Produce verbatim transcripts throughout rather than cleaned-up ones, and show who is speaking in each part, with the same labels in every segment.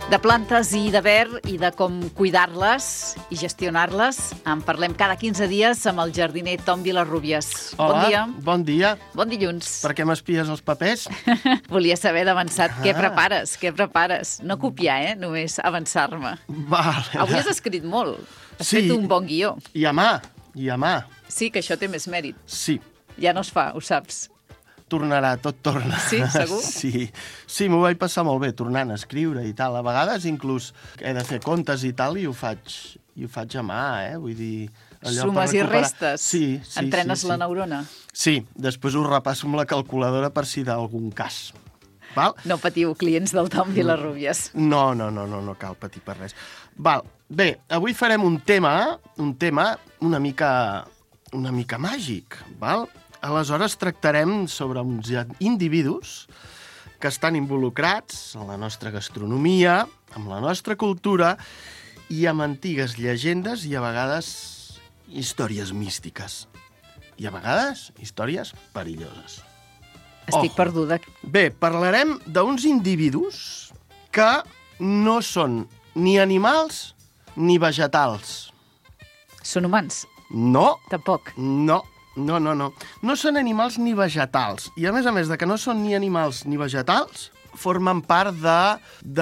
Speaker 1: De plantes i de verd i de com cuidar-les i gestionar-les en parlem cada quinze dies amb el jardiner Tom Vilarrubias.
Speaker 2: Hola,
Speaker 1: bon dia.
Speaker 2: Bon dia.
Speaker 1: Bon dilluns.
Speaker 2: Per què m'espies els papers?
Speaker 1: Volia saber d'avançat
Speaker 2: Ah.
Speaker 1: què prepares, què prepares. No copiar, eh? Només avançar-me.
Speaker 2: Vale.
Speaker 1: Avui has escrit molt. Has
Speaker 2: Sí.
Speaker 1: fet un bon guió.
Speaker 2: I a mà, i a mà.
Speaker 1: Sí, que això té més mèrit.
Speaker 2: Sí,
Speaker 1: Ja no es fa, ho saps.
Speaker 2: tornarà, tot torna.
Speaker 1: Sí, segur?
Speaker 2: Sí, sí m'ho vaig passar molt bé tornant a escriure i tal. A vegades inclús he de fer comptes i tal i ho faig, i ho faig a mà, eh? Vull dir... allò per
Speaker 1: Sumes i
Speaker 2: recuperar-
Speaker 1: restes.
Speaker 2: Sí, sí,
Speaker 1: Entrenes
Speaker 2: sí,
Speaker 1: la
Speaker 2: sí.
Speaker 1: neurona.
Speaker 2: Sí, després ho repasso amb la calculadora per si d'algun cas. Val?
Speaker 1: No patiu, clients del Tom Vilarrubias.
Speaker 2: No, no, no, no, no cal patir per res. Val, bé, avui farem un tema, un tema una mica, una mica màgic, val? Aleshores tractarem sobre uns individus que estan involucrats en la nostra gastronomia, amb la nostra cultura i amb antigues llegendes i a vegades històries místiques. I a vegades històries perilloses.
Speaker 1: Estic
Speaker 2: Ojo.
Speaker 1: perduda.
Speaker 2: Bé, parlarem d'uns individus que no són ni animals ni vegetals.
Speaker 1: Són humans?
Speaker 2: No,
Speaker 1: Tampoc.
Speaker 2: no, no, no, no. No són animals ni vegetals. I a més a més de que no són ni animals ni vegetals, formen part de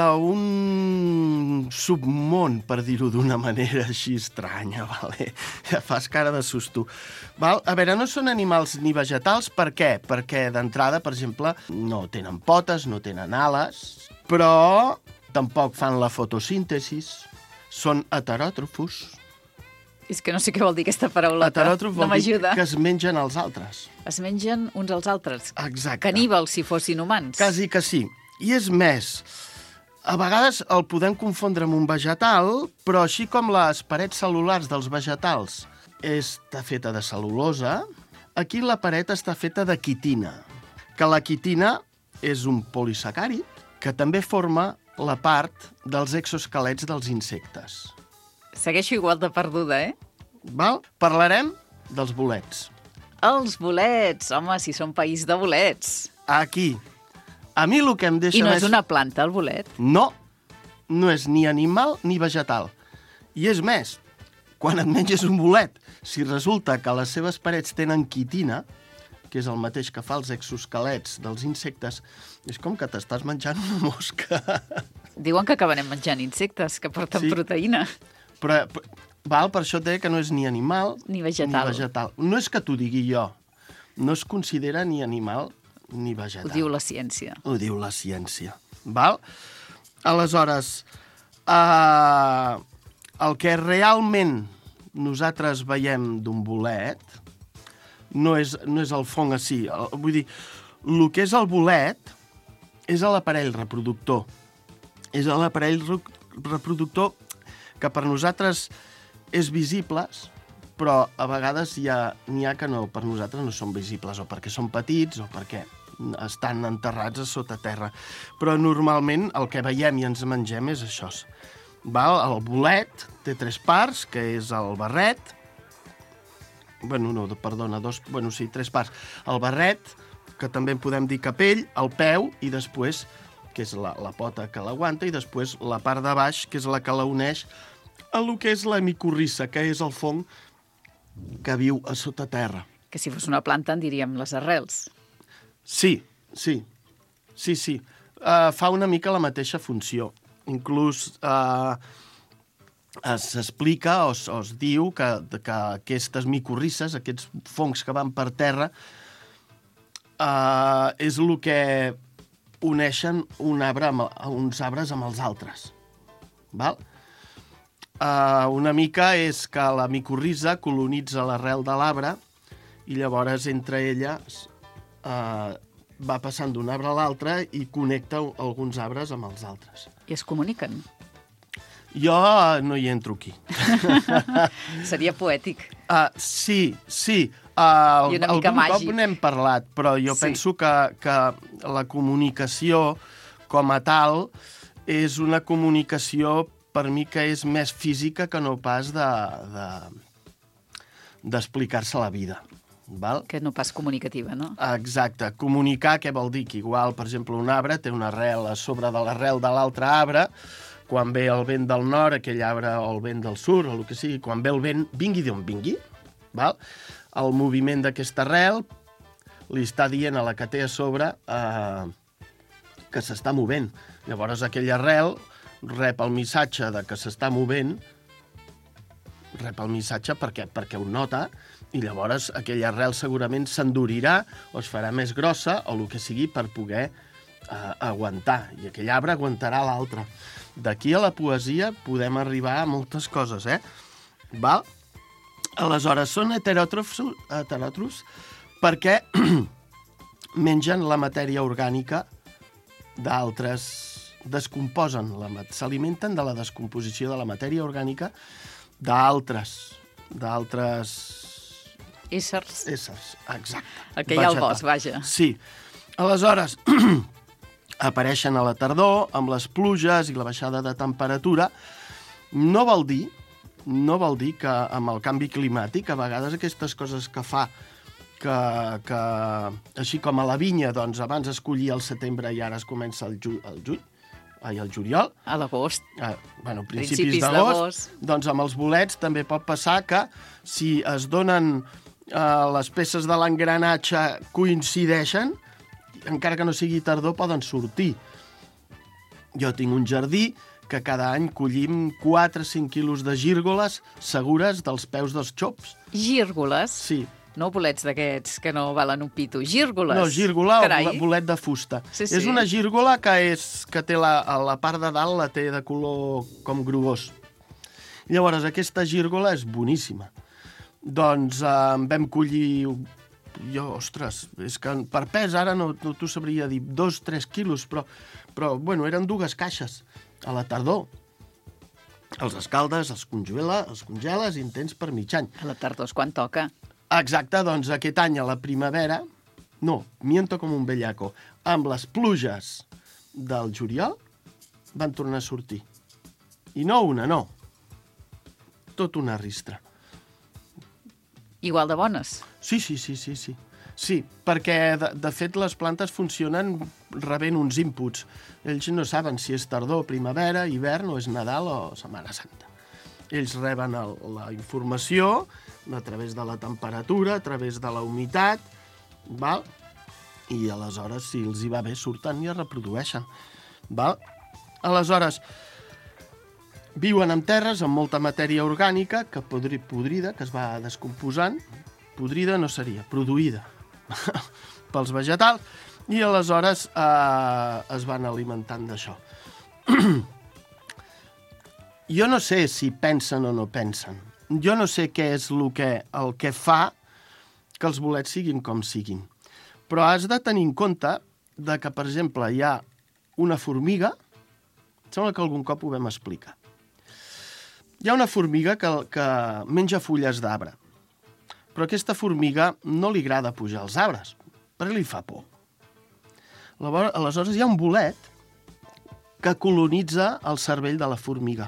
Speaker 2: d'un submón, per dir-ho d'una manera així estranya, vale? Ja fas cara de susto. Val? A veure, no són animals ni vegetals, per què? Perquè d'entrada, per exemple, no tenen potes, no tenen ales, però tampoc fan la fotosíntesi, són heteròtrofos.
Speaker 1: És que no sé què vol dir aquesta paraula.
Speaker 2: Heteròtrof
Speaker 1: No
Speaker 2: vol dir
Speaker 1: m'ajuda.
Speaker 2: que es mengen els altres.
Speaker 1: Es mengen uns als altres.
Speaker 2: Exacte.
Speaker 1: Caníbals, si fossin humans.
Speaker 2: Quasi que sí. I és més, a vegades el podem confondre amb un vegetal, però així com les parets cel·lulars dels vegetals està feta de cel·lulosa, aquí la paret està feta de quitina, que la quitina és un polisacàrid que també forma la part dels exoesquelets dels insectes.
Speaker 1: Segueixo igual de perduda, eh?
Speaker 2: Val? Parlarem dels bolets.
Speaker 1: Els bolets. Home, si són país de bolets.
Speaker 2: Aquí. A mi el que em deixa
Speaker 1: I no
Speaker 2: més...
Speaker 1: és una planta, el bolet?
Speaker 2: No, no és ni animal ni vegetal. I és més, quan et menges un bolet, si resulta que les seves parets tenen quitina, que és el mateix que fa els exoesquelets dels insectes, és com que t'estàs menjant una mosca.
Speaker 1: Diuen que acabarem menjant insectes, que porten
Speaker 2: Sí.
Speaker 1: proteïna.
Speaker 2: Però, però, val, per això et deia que no és ni animal
Speaker 1: Ni vegetal.
Speaker 2: ni vegetal. No és que t'ho digui jo. No es considera ni animal ni vegetal.
Speaker 1: Ho diu la ciència.
Speaker 2: Ho diu la ciència. Val? Aleshores, eh, el que realment nosaltres veiem d'un bolet no és, no és el fong així. El, vull dir, el que és el bolet és l'aparell reproductor. És l'aparell re- reproductor que per nosaltres és visibles, però a vegades hi ha, n'hi ha que no, per nosaltres no són visibles, o perquè són petits, o perquè estan enterrats a sota terra. Però normalment el que veiem i ens mengem és això. Val? El bolet té tres parts, que és el barret, bueno, no, perdona, dos, bueno, sí, tres parts. El barret, que també en podem dir capell, el peu, i després, que és la, la pota que l'aguanta, i després la part de baix, que és la que la uneix a lo que és la micorrissa, que és el fong que viu a sota terra.
Speaker 1: Que si fos una planta en diríem les arrels.
Speaker 2: Sí, sí, sí, sí. Uh, fa una mica la mateixa funció. Inclús uh, s'explica o, es- o es diu que, que aquestes micorrisses, aquests fongs que van per terra, uh, és el que uneixen un arbre amb, uns arbres amb els altres. Val? Uh, una mica és que la micorrissa colonitza l'arrel de l'arbre i llavors entre elles uh, va passant d'un arbre a l'altre i connecta alguns arbres amb els altres.
Speaker 1: I es comuniquen.
Speaker 2: Jo uh, no hi entro aquí.
Speaker 1: Seria poètic.
Speaker 2: Uh, sí, sí. Uh,
Speaker 1: I una mica
Speaker 2: algun
Speaker 1: màgic.
Speaker 2: cop n'hem parlat, però jo
Speaker 1: Sí.
Speaker 2: penso que, que la comunicació com a tal és una comunicació per mi que és més física que no pas de, de, d'explicar-se la vida. Val?
Speaker 1: Que no pas comunicativa, no?
Speaker 2: Exacte. Comunicar què vol dir? Que igual, per exemple, un arbre té una arrel a sobre de l'arrel de l'altre arbre quan ve el vent del nord, aquell arbre, o el vent del sud, o el que sigui, quan ve el vent, vingui d'on vingui, val? El moviment d'aquesta arrel li està dient a la que té a sobre eh, que s'està movent. Llavors aquella arrel rep el missatge de que s'està movent, rep el missatge perquè, perquè ho nota, i llavors aquella arrel segurament s'endurirà o es farà més grossa o el que sigui per poder eh, aguantar. I aquell arbre aguantarà l'altre. D'aquí a la poesia podem arribar a moltes coses, eh? Val? Aleshores, són heteròtrofs, heteròtrofs perquè mengen la matèria orgànica d'altres, descomposen, la, s'alimenten de la descomposició de la matèria orgànica d'altres, d'altres...
Speaker 1: Éssers.
Speaker 2: Éssers, exacte.
Speaker 1: El que hi ha al bosc, vaja.
Speaker 2: Sí. Aleshores, apareixen a la tardor, amb les pluges i la baixada de temperatura. No vol dir, no vol dir que amb el canvi climàtic, a vegades aquestes coses que fa que, que així com a la vinya, doncs abans es collia al setembre i ara es comença el, ju, el juny, ai, el juliol.
Speaker 1: A l'agost.
Speaker 2: Ah, bueno, principis, principis d'agost. Doncs amb els bolets també pot passar que si es donen eh, les peces de l'engranatge coincideixen, encara que no sigui tardor, poden sortir. Jo tinc un jardí que cada any collim quatre a cinc quilos de gírgoles segures dels peus dels xops.
Speaker 1: Gírgoles?
Speaker 2: Sí.
Speaker 1: No bolets d'aquests que no valen un pito. Gírgoles.
Speaker 2: No, gírgola
Speaker 1: Carai.
Speaker 2: o bolet de fusta.
Speaker 1: Sí, sí.
Speaker 2: És una gírgola que, és, que té la, a la part de dalt la té de color com grogós. Llavors, aquesta gírgola és boníssima. Doncs eh, en vam collir... Jo, ostres, és que per pes ara no, no t'ho sabria dir, dos, tres quilos, però, però bueno, eren dues caixes a la tardor. Els escaldes, els congela, els congeles i en tens per mig any.
Speaker 1: A la tardor és quan toca.
Speaker 2: Exacte, doncs aquest any a la primavera, no, miento com un bellaco, amb les pluges del juliol van tornar a sortir. I no una, no. Tot una ristra.
Speaker 1: Igual de bones.
Speaker 2: Sí, sí, sí, sí, sí. Sí, perquè de, de fet les plantes funcionen rebent uns inputs. Ells no saben si és tardor, primavera, hivern o és Nadal o Setmana Santa. Ells reben el, la informació a través de la temperatura, a través de la humitat, val? I aleshores, si els hi va bé, surten i es reprodueixen. Val? Aleshores, viuen en terres amb molta matèria orgànica que podri, podrida, que es va descomposant. Podrida no seria, produïda pels vegetals, i aleshores eh, es van alimentant d'això. Jo no sé si pensen o no pensen. Jo no sé què és el que, el que fa que els bolets siguin com siguin. Però has de tenir en compte de que, per exemple, hi ha una formiga, sembla que algun cop ho vam explicar. Hi ha una formiga que, que menja fulles d'arbre, però aquesta formiga no li agrada pujar als arbres, perquè li fa por. Aleshores hi ha un bolet que colonitza el cervell de la formiga.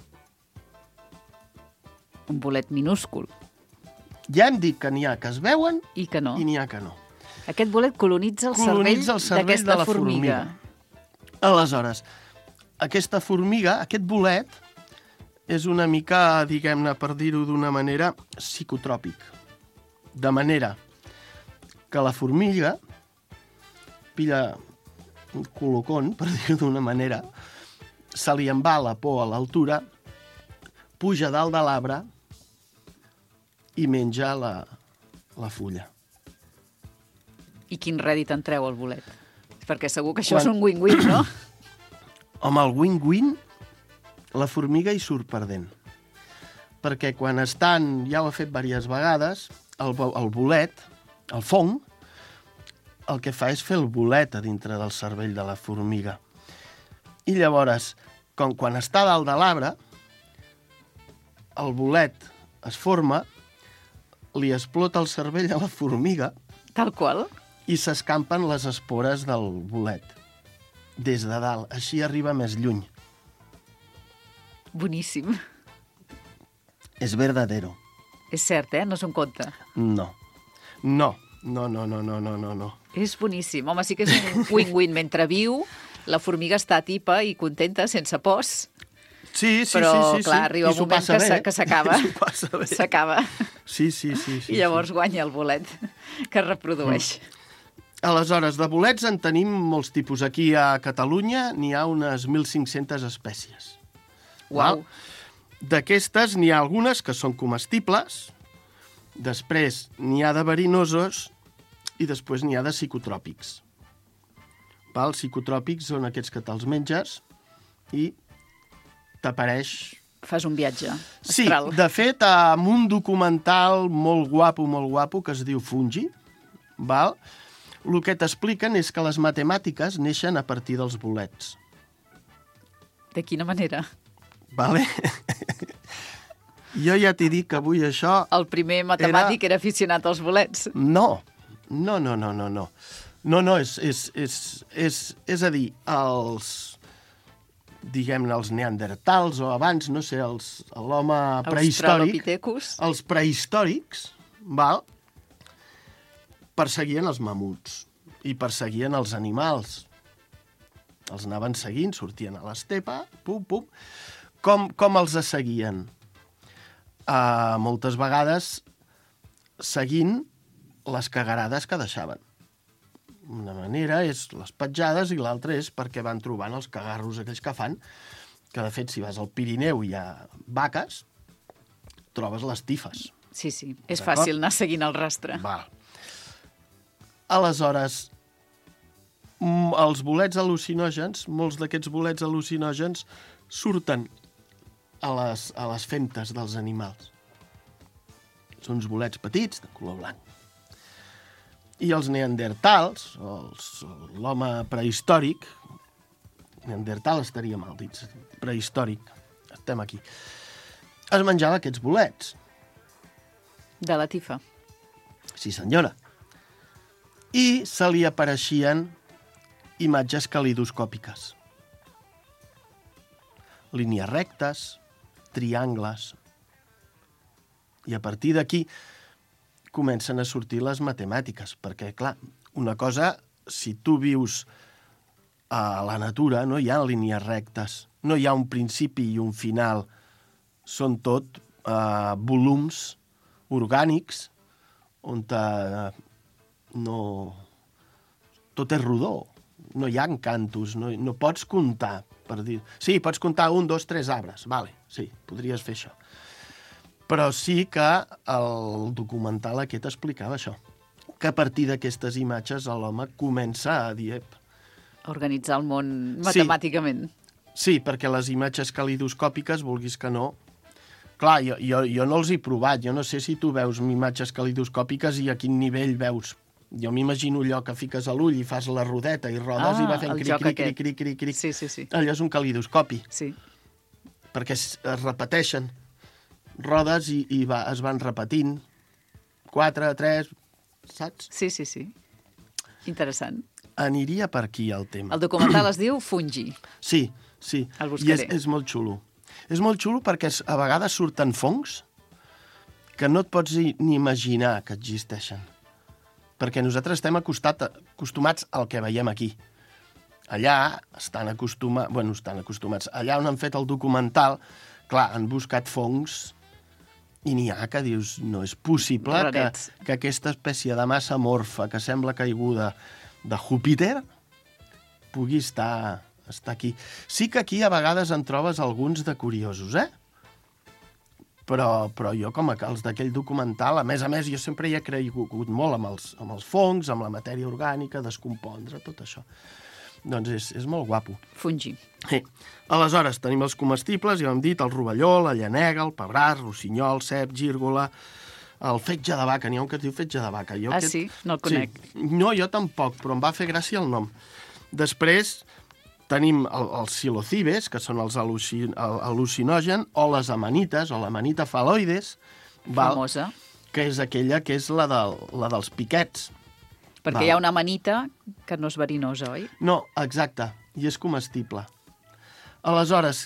Speaker 1: Un bolet minúscul.
Speaker 2: Ja hem dit que n'hi ha que es veuen
Speaker 1: i que no.
Speaker 2: I n'hi ha que no.
Speaker 1: Aquest bolet colonitza el
Speaker 2: colonitza
Speaker 1: cervell,
Speaker 2: el cervell
Speaker 1: d'aquesta
Speaker 2: de la
Speaker 1: formiga.
Speaker 2: formiga. Aleshores, aquesta formiga, aquest bolet, és una mica, diguem-ne, per dir-ho d'una manera, psicotròpic. De manera que la formiga pilla un colocón, per dir-ho d'una manera, se li en va la por a l'altura, puja dalt de l'arbre i menja la, la fulla.
Speaker 1: I quin rèdit en treu el bolet? Perquè segur que això
Speaker 2: Quan...
Speaker 1: és un win-win, no?
Speaker 2: Home, el win-win, la formiga hi surt perdent. Perquè quan estan, ja ho ha fet diverses vegades, el, el bolet, el fong, el que fa és fer el bolet a dintre del cervell de la formiga. I llavors, com quan està dalt de l'arbre, el bolet es forma, li explota el cervell a la formiga...
Speaker 1: Tal qual?
Speaker 2: I s'escampen les espores del bolet des de dalt. Així arriba més lluny.
Speaker 1: Boníssim.
Speaker 2: És verdadero.
Speaker 1: És cert, eh? No és un conte.
Speaker 2: No. No. No, no, no, no, no, no, no.
Speaker 1: És boníssim. Home, sí que és un win-win. Mentre viu, la formiga està tipa i contenta, sense pors.
Speaker 2: Sí, sí,
Speaker 1: però,
Speaker 2: sí, sí,
Speaker 1: clar,
Speaker 2: sí.
Speaker 1: arriba
Speaker 2: I
Speaker 1: un
Speaker 2: s'ho
Speaker 1: moment
Speaker 2: passa
Speaker 1: que
Speaker 2: bé,
Speaker 1: s'a-
Speaker 2: eh?
Speaker 1: que s'acaba.
Speaker 2: I s'ho passa bé.
Speaker 1: S'acaba.
Speaker 2: Sí, sí, sí, sí.
Speaker 1: I llavors
Speaker 2: sí.
Speaker 1: guanya el bolet que es reprodueix.
Speaker 2: Aleshores, de bolets en tenim molts tipus. Aquí a Catalunya n'hi ha unes mil cinc-centes espècies.
Speaker 1: Uau.
Speaker 2: D'aquestes n'hi ha algunes que són comestibles, després n'hi ha de verinosos i després n'hi ha de psicotròpics. Val? Els psicotròpics són aquests que te'ls menges i t'apareix...
Speaker 1: Fas un viatge
Speaker 2: Sí,
Speaker 1: astral.
Speaker 2: de fet, amb un documental molt guapo, molt guapo, que es diu Fungi, val? El que t'expliquen és que les matemàtiques neixen a partir dels bolets.
Speaker 1: De quina manera?
Speaker 2: Vale? Jo ja t'he dit que avui això...
Speaker 1: El primer matemàtic era, era aficionat als bolets.
Speaker 2: No, no, no, no, no, no. No, no, és, és, és, és, és a dir, els, diguem-ne, els neandertals o abans, no sé, els, l'home prehistòric,
Speaker 1: Australopithecus.
Speaker 2: els prehistòrics, val? Perseguien els mamuts i perseguien els animals. Els anaven seguint, sortien a l'estepa, pum, pum. Com, com els seguien? Uh, moltes vegades seguint les cagarades que deixaven. Una manera és les petjades i l'altra és perquè van trobant els cagarros aquells que fan, que de fet si vas al Pirineu i hi ha vaques, trobes les tifes.
Speaker 1: Sí, sí, és
Speaker 2: D'acord?
Speaker 1: fàcil anar seguint el rastre.
Speaker 2: Val. Aleshores, mm, els bolets al·lucinògens, molts d'aquests bolets al·lucinògens surten a les, a les femtes dels animals. Són uns bolets petits, de color blanc. I els neandertals, els, l'home prehistòric, neandertal estaria mal dit, prehistòric, estem aquí, es menjava aquests bolets.
Speaker 1: De la tifa.
Speaker 2: Sí, senyora. I se li apareixien imatges calidoscòpiques. Línies rectes, triangles. I a partir d'aquí comencen a sortir les matemàtiques, perquè, clar, una cosa, si tu vius a la natura, no hi ha línies rectes, no hi ha un principi i un final, són tot eh, volums orgànics on eh, no... tot és rodó, no hi ha encantos, no, no pots comptar, per dir... Sí, pots comptar un, dos, tres arbres, vale, sí, podries fer això. Però sí que el documental aquest explicava això, que a partir d'aquestes imatges l'home comença a dir... Ep.
Speaker 1: A organitzar el món matemàticament.
Speaker 2: Sí, perquè les imatges calidoscòpiques, vulguis que no... Clar, jo, jo, jo no els he provat, jo no sé si tu veus imatges calidoscòpiques i a quin nivell veus. Jo m'imagino allò que fiques a l'ull i fas la rodeta i rodes
Speaker 1: Ah,
Speaker 2: i va fent
Speaker 1: el
Speaker 2: cric,
Speaker 1: joc
Speaker 2: cric,
Speaker 1: aquest.
Speaker 2: cric, cric, cric, cric.
Speaker 1: Sí, sí, sí.
Speaker 2: Allò és un calidoscopi,
Speaker 1: Sí.
Speaker 2: perquè es, es repeteixen rodes i, i va, es van repetint. Quatre, tres, saps?
Speaker 1: Sí, sí, sí. Interessant.
Speaker 2: Aniria per aquí el tema.
Speaker 1: El documental es diu Fungi.
Speaker 2: Sí, sí.
Speaker 1: El
Speaker 2: I és,
Speaker 1: buscaré.
Speaker 2: és molt xulo. És molt xulo perquè es- a vegades surten fongs que no et pots ni ni imaginar que existeixen. Perquè nosaltres estem acostat, acostumats al que veiem aquí. Allà estan acostumats... Bueno, estan acostumats. Allà on han fet el documental, clar, han buscat fongs i n'hi ha que dius, no és possible que,
Speaker 1: Rarets.
Speaker 2: que aquesta espècie de massa morfa que sembla caiguda de Júpiter pugui estar, estar aquí. Sí que aquí a vegades en trobes alguns de curiosos, eh? Però, però jo, com a els d'aquell documental, a més a més, jo sempre hi he cregut molt amb els, amb els fongs, amb la matèria orgànica, descompondre, tot això. Doncs és, és molt guapo.
Speaker 1: Fungi.
Speaker 2: Sí. Aleshores, tenim els comestibles, ja ho hem dit, el rovelló, la llanega, el pebràs, rossinyol, cep, gírgola, el fetge de vaca, n'hi ha un que es diu fetge de vaca. Jo
Speaker 1: Ah,
Speaker 2: aquest...
Speaker 1: sí? No el conec.
Speaker 2: Sí. No, jo tampoc, però em va fer gràcia el nom. Després tenim el, els psilocibes, que són els al·luci- el- al·lucinogen, o les amanites, o l'amanita faloides, val?
Speaker 1: Famosa.
Speaker 2: Que és aquella que és la, del, la dels piquets.
Speaker 1: Perquè
Speaker 2: Val.
Speaker 1: hi ha una amanita que no és verinosa, oi?
Speaker 2: No, exacte, i és comestible. Aleshores,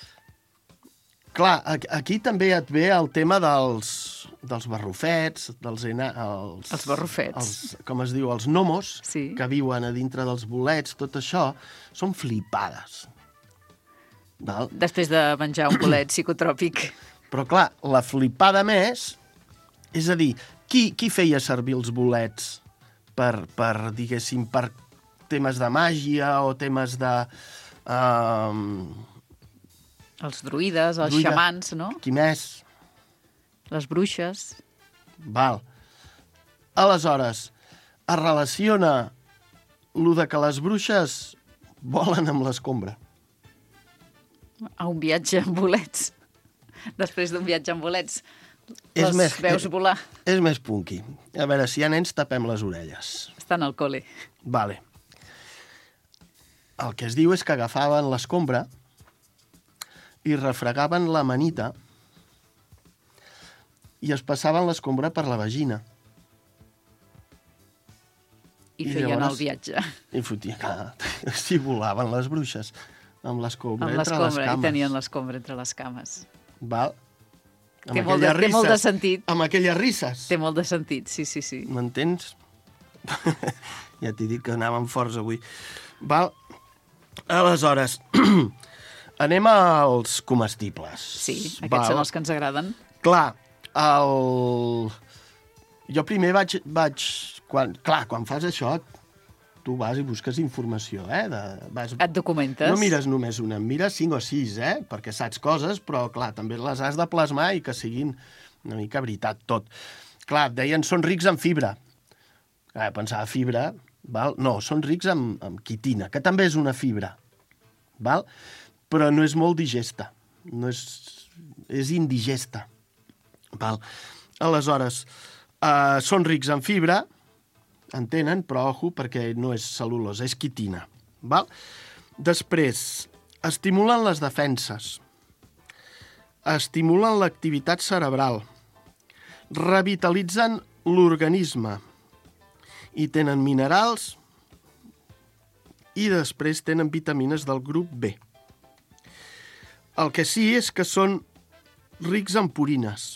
Speaker 2: clar, aquí, aquí també et ve el tema dels, dels barrufets, dels ena, els,
Speaker 1: Els barrufets.
Speaker 2: Els, com es diu, els gnomos,
Speaker 1: Sí.
Speaker 2: que viuen a dintre dels bolets, tot això, són flipades. Val?
Speaker 1: Després de menjar un bolet psicotròpic.
Speaker 2: Però, clar, la flipada més... És a dir, qui, qui feia servir els bolets per, per, diguéssim, per temes de màgia o temes de... Uh,
Speaker 1: Els druides, els
Speaker 2: druida.
Speaker 1: xamans, no?
Speaker 2: Qui més?
Speaker 1: Les bruixes.
Speaker 2: Val. Aleshores, es relaciona lo de que les bruixes volen amb l'escombra.
Speaker 1: A un viatge amb bolets. Després d'un viatge amb bolets,
Speaker 2: És
Speaker 1: les
Speaker 2: més,
Speaker 1: veus volar.
Speaker 2: És més punky. A veure, si hi ha nens, tapem les orelles.
Speaker 1: Estan al col·le.
Speaker 2: Vale. El que es diu és que agafaven l'escombra i refregaven la manita i es passaven l'escombra per la vagina.
Speaker 1: I,
Speaker 2: I
Speaker 1: feien
Speaker 2: llavors-
Speaker 1: el viatge.
Speaker 2: I fotia, clar, si volaven les bruixes amb l'escombra
Speaker 1: Amb
Speaker 2: entre les
Speaker 1: l'escombra. I
Speaker 2: cames.
Speaker 1: tenien l'escombra entre les cames.
Speaker 2: Val? Amb
Speaker 1: Té molt, de,
Speaker 2: aquelles
Speaker 1: té molt de
Speaker 2: risses.
Speaker 1: sentit.
Speaker 2: Amb aquelles risses.
Speaker 1: Té molt de sentit, sí, sí, sí.
Speaker 2: M'entens? Ja t'he dit que anàvem forts avui. Val? Aleshores, anem als comestibles.
Speaker 1: Sí, aquests
Speaker 2: Val?
Speaker 1: són els que ens agraden.
Speaker 2: Clar, el... jo primer vaig... vaig... Quan... Clar, quan fas això, tu vas i busques informació, eh? De... Vas...
Speaker 1: Et documentes.
Speaker 2: No mires només una, en mires cinc o sis, eh? Perquè saps coses, però, clar, també les has de plasmar i que siguin una mica veritat tot. Clar, et deien, són rics en fibra. Clar, pensava, fibra, val? No, són rics en, en quitina, que també és una fibra, val? Però no és molt digesta, no és, és indigesta. Val? Aleshores, eh, són rics en fibra, en tenen, però ojo, perquè no és cel·lulosa, és quitina. Val? Després, estimulen les defenses, estimulen l'activitat cerebral, revitalitzen l'organisme i tenen minerals i després tenen vitamines del grup B. El que sí és que són rics en purines,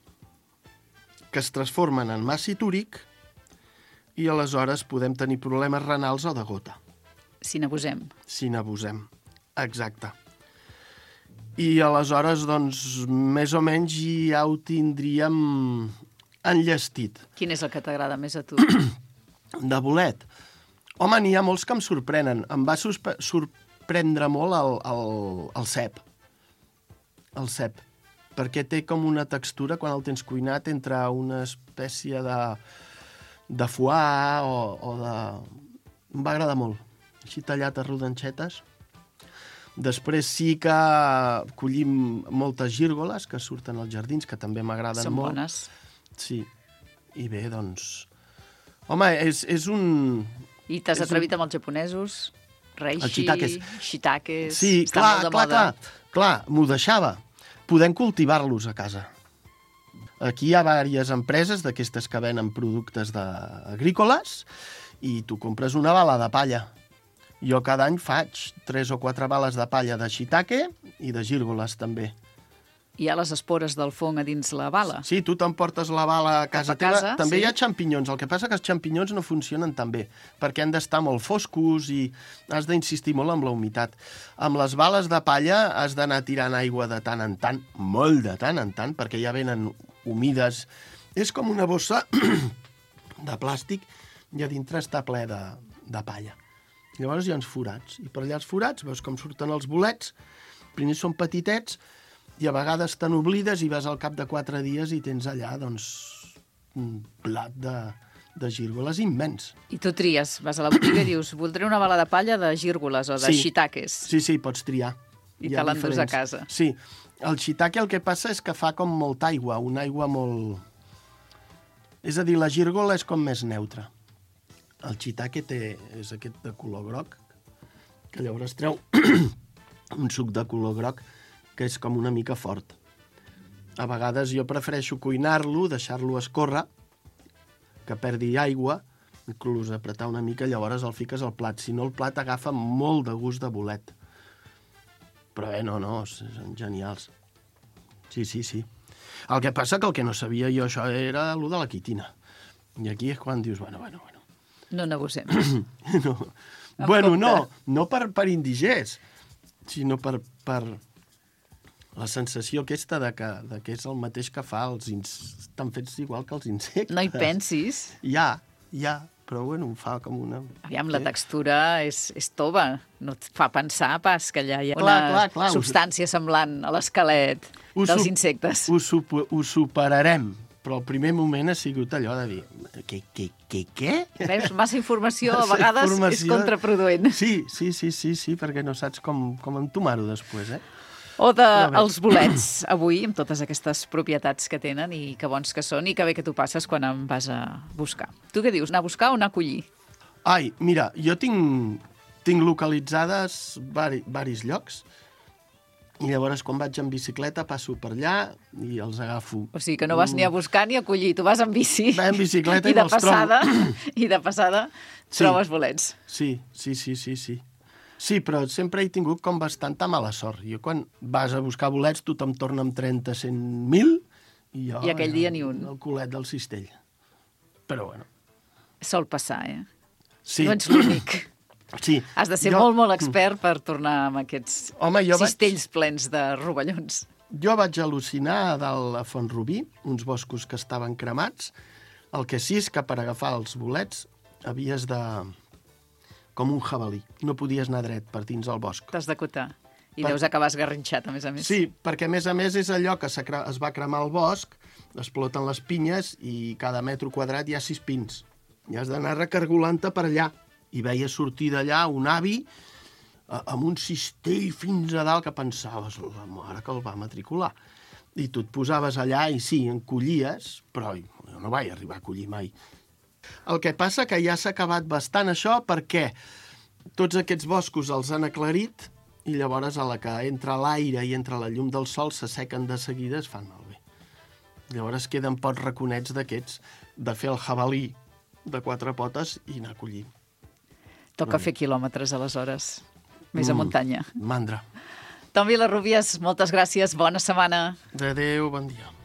Speaker 2: que es transformen en àcid úric i aleshores podem tenir problemes renals o de gota,
Speaker 1: Si n'abusem.
Speaker 2: si n'abusem. Exacte. I aleshores, doncs, més o menys ja ho tindríem enllestit.
Speaker 1: Quin és el que t'agrada més a tu?
Speaker 2: De bolet. Home, n'hi ha molts que em sorprenen. Em va suspe- sorprendre molt el, el, el cep. El cep. Perquè té com una textura, quan el tens cuinat, entre una espècie de, de foie o, o de... Em va agradar molt. Així tallat a rodanxetes. Després sí que collim moltes gírgoles que surten als jardins, que també m'agraden
Speaker 1: Són
Speaker 2: molt.
Speaker 1: bones.
Speaker 2: Sí. I bé, doncs... Home, és, és un...
Speaker 1: I t'has
Speaker 2: És
Speaker 1: atrevit amb els japonesos? Reishi,
Speaker 2: Els shiitakes.
Speaker 1: shiitakes...
Speaker 2: Sí,
Speaker 1: Estan
Speaker 2: clar,
Speaker 1: molt de
Speaker 2: clar,
Speaker 1: moda.
Speaker 2: clar, clar, m'ho deixava. Podem cultivar-los a casa. Aquí hi ha diverses empreses d'aquestes que venen productes de... agrícoles i tu compres una bala de palla. Jo cada any faig tres o quatre bales de palla de shiitake i de gírgoles també.
Speaker 1: Hi ha les espores del fong a dins la bala.
Speaker 2: Sí, tu t'emportes la bala a casa
Speaker 1: Cap a casa,
Speaker 2: teva. També
Speaker 1: sí.
Speaker 2: hi ha xampinyons. El que passa que els xampinyons no funcionen tan bé, perquè han d'estar molt foscos i has d'insistir molt amb la humitat. Amb les bales de palla has d'anar tirant aigua de tant en tant, molt de tant en tant, perquè ja venen humides. És com una bossa de plàstic i a dintre està ple de, de palla. Llavors hi ha uns forats, i per allà els forats veus com surten els bolets, primer són petitets, i a vegades te n'oblides i vas al cap de quatre dies i tens allà, doncs, un plat de, de gírgoles immens.
Speaker 1: I tu tries, vas a la botiga i dius voldré una bala de palla de gírgoles o de
Speaker 2: Sí.
Speaker 1: shiitakes.
Speaker 2: Sí, sí, pots triar.
Speaker 1: I
Speaker 2: Hi ha
Speaker 1: te l'endús a
Speaker 2: diferents.
Speaker 1: casa.
Speaker 2: Sí. El shiitake el que passa és que fa com molta aigua, una aigua molt... És a dir, la gírgola és com més neutra. El shiitake té, és aquest de color groc, que llavors treu un suc de color groc que és com una mica fort. A vegades jo prefereixo cuinar-lo, deixar-lo escórrer, que perdi aigua, inclús apretar una mica, llavors el fiques al plat. Si no, el plat agafa molt de gust de bolet. Però bé, no, no, són genials. Sí, sí, sí. El que passa que el que no sabia jo això era el de la quitina. I aquí és quan dius, bueno, bueno, bueno.
Speaker 1: No n'abusem.
Speaker 2: No.
Speaker 1: Amb
Speaker 2: Bueno,
Speaker 1: compte.
Speaker 2: no, no per, per indigers. sinó per, per la sensació aquesta de que, de que és el mateix que fa els insectes. Estan fets igual que els insectes.
Speaker 1: No hi pensis.
Speaker 2: Ja, ja, però bueno, em fa com una...
Speaker 1: Aviam, la textura és, és tova. No et fa pensar pas que allà hi ha
Speaker 2: Clar,
Speaker 1: una
Speaker 2: clar, clar, us-
Speaker 1: substància semblant a l'esquelet
Speaker 2: Ho
Speaker 1: dels
Speaker 2: sup-
Speaker 1: insectes.
Speaker 2: Ho, supo- ho superarem, però el primer moment ha sigut allò de dir... Què, què, què, què?
Speaker 1: Veus, massa informació a
Speaker 2: Massa
Speaker 1: vegades és
Speaker 2: informació.
Speaker 1: contraproduent.
Speaker 2: Sí, sí, sí, sí, sí, perquè no saps com, com entomar-ho després, eh?
Speaker 1: O de
Speaker 2: Però bé.
Speaker 1: els bolets, avui, amb totes aquestes propietats que tenen i que bons que són i que bé que tu passes quan em vas a buscar. Tu què dius, anar a buscar o anar a collir?
Speaker 2: Ai, mira, jo tinc, tinc localitzades vari, varis llocs i llavors quan vaig en bicicleta passo per allà i els agafo.
Speaker 1: O sigui que no vas ni a buscar ni a collir, tu vas en bici.
Speaker 2: Va en bicicleta
Speaker 1: i
Speaker 2: i
Speaker 1: de
Speaker 2: me'ls
Speaker 1: passada, I de passada
Speaker 2: Sí.
Speaker 1: trobes bolets.
Speaker 2: Sí, sí, sí, sí, sí. Sí, però sempre he tingut com bastanta mala sort. Jo quan vas a buscar bolets tothom torna amb trenta, cent mil i jo...
Speaker 1: I aquell dia ni un.
Speaker 2: El culet del cistell. Però bueno,
Speaker 1: Sol passar, eh?
Speaker 2: sí.
Speaker 1: No ets l'únic.
Speaker 2: Sí.
Speaker 1: Has de ser
Speaker 2: Jo-
Speaker 1: molt, molt expert per tornar amb aquests
Speaker 2: Home, jo vaig-
Speaker 1: cistells plens de rovellons.
Speaker 2: Jo vaig al·lucinar a dalt a Font-rubí, uns boscos que estaven cremats. El que sí és que per agafar els bolets havies de... com un jabalí. No podies anar dret per dins el bosc.
Speaker 1: T'has d'acotar. I
Speaker 2: Per-
Speaker 1: deus acabar esgarrinxat, a més a més.
Speaker 2: Sí, perquè a més a més és allò que s'ha cre- es va cremar el bosc, exploten les pinyes i cada metro quadrat hi ha sis pins. I has d'anar recargolant-te per allà. I veia sortir d'allà un avi a- amb un cistell fins a dalt que pensaves, la mare que el va matricular. I tu et posaves allà i sí, en collies, però jo no vaig arribar a collir mai. El que passa que ja s'ha acabat bastant això perquè tots aquests boscos els han aclarit i llavors a la que entra l'aire i entra la llum del sol s'assequen de seguida, es fan malbé. Llavors queden pocs raconets d'aquests de fer el jabalí de quatre potes i anar a collir.
Speaker 1: Toca fer quilòmetres, aleshores. Més a
Speaker 2: Mm.
Speaker 1: muntanya.
Speaker 2: Mandra.
Speaker 1: Tom Vilarrubias, moltes gràcies. Bona setmana.
Speaker 2: Adéu, bon dia.